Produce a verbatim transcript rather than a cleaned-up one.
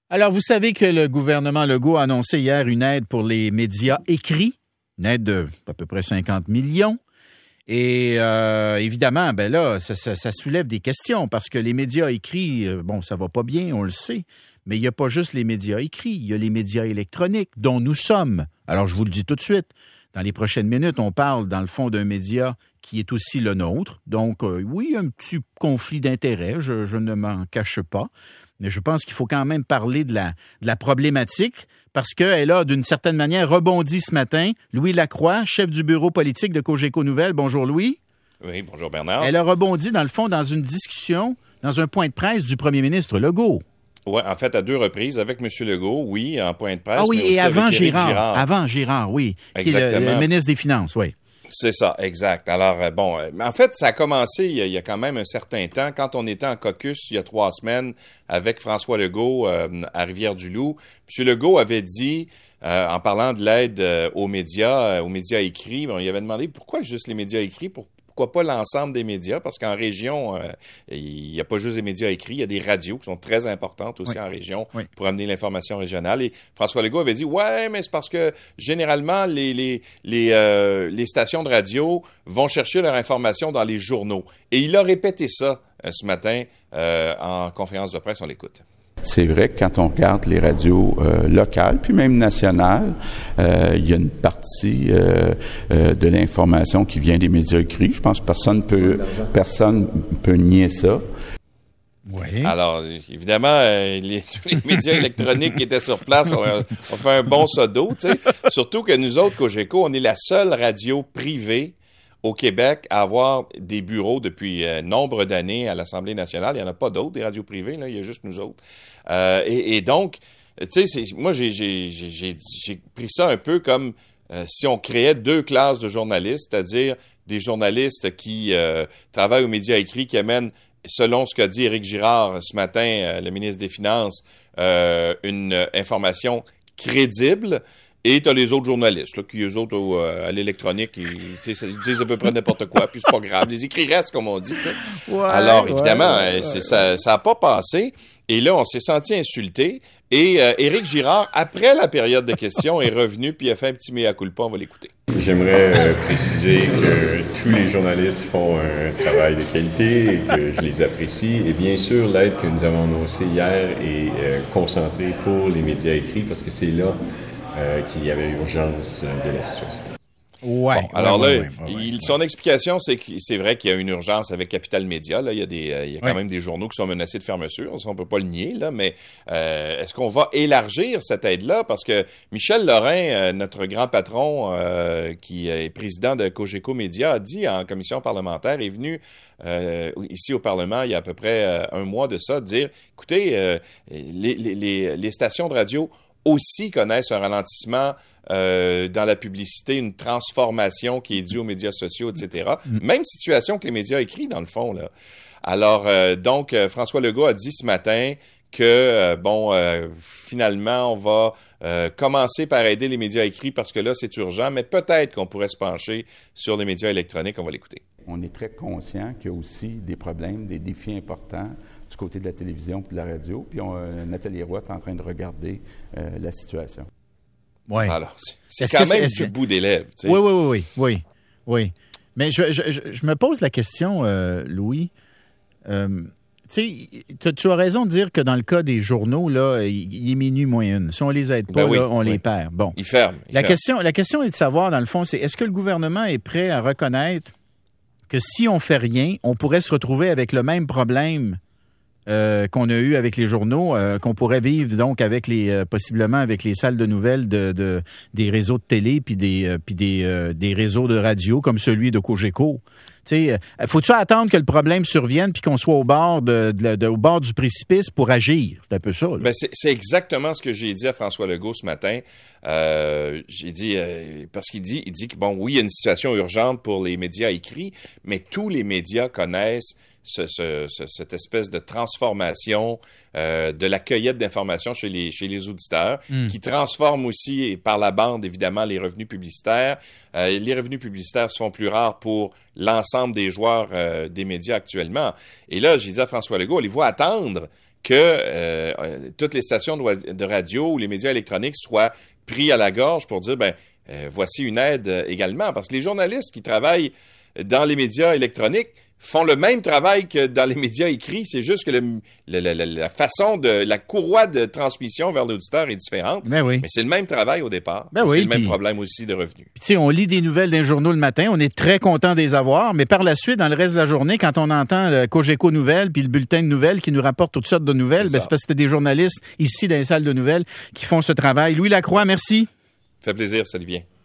Alors, vous savez que le gouvernement Legault a annoncé hier une aide pour les médias écrits, une aide de à peu près cinquante millions. Et euh, évidemment, ben là, ça, ça, ça soulève des questions parce que les médias écrits, bon, ça va pas bien, on le sait, mais il n'y a pas juste les médias écrits, il y a les médias électroniques dont nous sommes. Alors, je vous le dis tout de suite, dans les prochaines minutes, on parle dans le fond d'un média qui est aussi le nôtre. Donc, euh, oui, un petit conflit d'intérêts, je, je ne m'en cache pas. Mais je pense qu'il faut quand même parler de la, de la problématique parce qu'elle a, d'une certaine manière, rebondi ce matin. Louis Lacroix, chef du bureau politique de Cogeco Nouvelles. Bonjour, Louis. Oui, bonjour, Bernard. Elle a rebondi, dans le fond, dans une discussion, dans un point de presse du premier ministre Legault. Oui, en fait, à deux reprises, avec M. Legault, oui, en point de presse. Ah oui, mais et aussi avant avec Éric Girard, Girard. Avant Girard, oui. Exactement. Qui est le, le ministre des Finances, oui. C'est ça, exact. Alors, euh, bon, euh, en fait, ça a commencé il y a, il y a quand même un certain temps, quand on était en caucus il y a trois semaines avec François Legault euh, à Rivière-du-Loup. M. Legault avait dit, euh, en parlant de l'aide euh, aux médias, euh, aux médias écrits, bon, il avait demandé pourquoi juste les médias écrits, pour pourquoi pas l'ensemble des médias, parce qu'en région, euh, il n'y a pas juste des médias écrits, il y a des radios qui sont très importantes aussi oui. en région oui. pour amener l'information régionale. Et François Legault avait dit, ouais, mais c'est parce que généralement, les, les, les, euh, les stations de radio vont chercher leur information dans les journaux. Et il a répété ça euh, ce matin euh, en conférence de presse, on l'écoute. C'est vrai que quand on regarde les radios euh, locales, puis même nationales, euh, il y a une partie euh, euh, de l'information qui vient des médias écrits. Je pense que personne peut personne peut nier ça. Oui. Alors, évidemment, euh, les, tous les médias électroniques qui étaient sur place ont, ont fait un bon seau d'eau, tu sais. Surtout que nous autres, Cogeco, on est la seule radio privée au Québec à avoir des bureaux depuis euh, nombre d'années à l'Assemblée nationale. Il n'y en a pas d'autres, des radios privées, là, il y a juste nous autres. Euh, et, et donc, tu sais, moi, j'ai, j'ai, j'ai, j'ai pris ça un peu comme euh, si on créait deux classes de journalistes, c'est-à-dire des journalistes qui euh, travaillent aux médias écrits, qui amènent, selon ce qu'a dit Éric Girard ce matin, euh, le ministre des Finances, euh, une euh, information crédible. Et t'as les autres journalistes, là, qui, eux autres, au, euh, à l'électronique, ils, ils disent à peu près n'importe quoi, puis c'est pas grave. Les écrits restent, comme on dit, tu sais. Ouais, alors, évidemment, ouais, ouais, c'est, ouais. ça ça a pas passé. Et là, on s'est senti insulté. Et euh, Éric Girard, après la période de questions, est revenu, puis il a fait un petit mea culpa. On va l'écouter. J'aimerais euh, préciser que tous les journalistes font un travail de qualité et que je les apprécie. Et bien sûr, l'aide que nous avons annoncée hier est euh, concentrée pour les médias écrits, parce que c'est là Euh, qu'il y avait urgence de la situation. Ouais. Bon, alors ouais, là, ouais, ouais, il, ouais. son explication, c'est que c'est vrai qu'il y a une urgence avec Capital Média. Là, il y a des, euh, il y a quand ouais. même des journaux qui sont menacés de fermeture. Ça, on peut pas le nier, là. Mais euh, est-ce qu'on va élargir cette aide-là? Parce que Michel Lorrain, euh, notre grand patron, euh, qui est président de Cogeco Média, a dit en commission parlementaire, est venu euh, ici au Parlement il y a à peu près euh, un mois de ça, dire, écoutez, euh, les, les, les, les stations de radio aussi connaissent un ralentissement euh, dans la publicité, une transformation qui est due aux médias sociaux, et cetera. Mm. Même situation que les médias écrits, dans le fond, là. Alors, euh, donc, euh, François Legault a dit ce matin que, euh, bon, euh, finalement, on va euh, commencer par aider les médias écrits parce que là, c'est urgent, mais peut-être qu'on pourrait se pencher sur les médias électroniques. On va l'écouter. On est très conscient qu'il y a aussi des problèmes, des défis importants du côté de la télévision et de la radio. Puis on, euh, Nathalie Roy est en train de regarder euh, la situation. Oui. Alors, c'est, c'est quand même c'est, du bout des lèvres. Tu sais. Oui, oui, oui, oui, oui. Mais je, je, je, je me pose la question, euh, Louis. Euh, tu sais, tu as raison de dire que dans le cas des journaux, là, il, il est minuit moins une. Si on les aide pas, ben oui, là, on oui. les perd. Bon. Ils ferment. Ils la, ferment. Question, la question est de savoir, dans le fond, c'est est-ce que le gouvernement est prêt à reconnaître que si on fait rien, on pourrait se retrouver avec le même problème euh, qu'on a eu avec les journaux, euh, qu'on pourrait vivre donc avec les euh, possiblement avec les salles de nouvelles de, de des réseaux de télé puis des euh, puis des euh, des réseaux de radio comme celui de Cogeco. Tu sais, euh, faut-tu attendre que le problème survienne puis qu'on soit au bord de, de, de au bord du précipice pour agir? C'est un peu ça. Là. Ben c'est, c'est exactement ce que j'ai dit à François Legault ce matin. Euh, j'ai dit euh, parce qu'il dit il dit que bon oui il y a une situation urgente pour les médias écrits, mais tous les médias connaissent Ce, ce, ce, cette espèce de transformation euh, de la cueillette d'informations chez les, chez les auditeurs, mm. qui transforme aussi par la bande, évidemment, les revenus publicitaires. Euh, les revenus publicitaires se font plus rares pour l'ensemble des joueurs euh, des médias actuellement. Et là, j'ai dit à François Legault, allez-vous attendre que euh, toutes les stations de, de radio ou les médias électroniques soient pris à la gorge pour dire, ben euh, voici une aide euh, également. Parce que les journalistes qui travaillent dans les médias électroniques font le même travail que dans les médias écrits. C'est juste que le, le, le, la façon de, la courroie de transmission vers l'auditeur est différente. Ben oui. Mais c'est le même travail au départ. Ben oui, c'est le même puis, problème aussi de revenus. Tu sais, on lit des nouvelles d'un journaux le matin, on est très content de les avoir, mais par la suite, dans le reste de la journée, quand on entend le Cogeco Nouvelles puis le bulletin de nouvelles qui nous rapporte toutes sortes de nouvelles, c'est, ben, c'est parce que c'est des journalistes ici dans les salles de nouvelles qui font ce travail. Louis Lacroix, merci. Ça fait plaisir, salut bien.